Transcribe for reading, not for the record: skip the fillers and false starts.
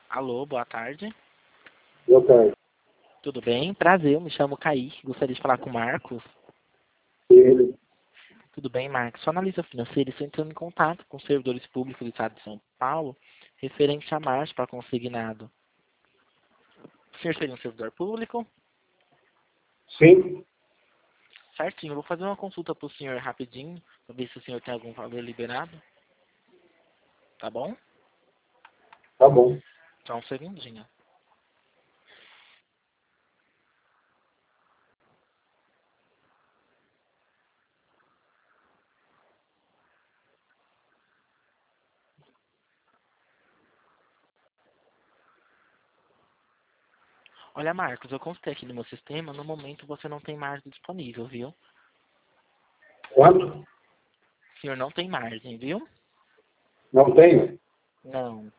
Alô, boa tarde. Boa tarde. Tudo bem? Prazer, eu me chamo Kaique. Gostaria de falar com o Marcos. Ele. Tudo bem, Marcos? Sou analista financeiro e estou entrando em contato com os servidores públicos do Estado de São Paulo referente à marcha para consignado. O senhor seria um servidor público? Sim, Certinho, eu vou fazer uma consulta para o senhor rapidinho, para ver se o senhor tem algum valor liberado. Tá bom? tá bom. Só um segundinho. Olha, Marcos, eu consultei aqui no meu sistema, no momento você não tem margem disponível, viu? Quanto? O senhor não tem margem, viu? Não tenho? Não.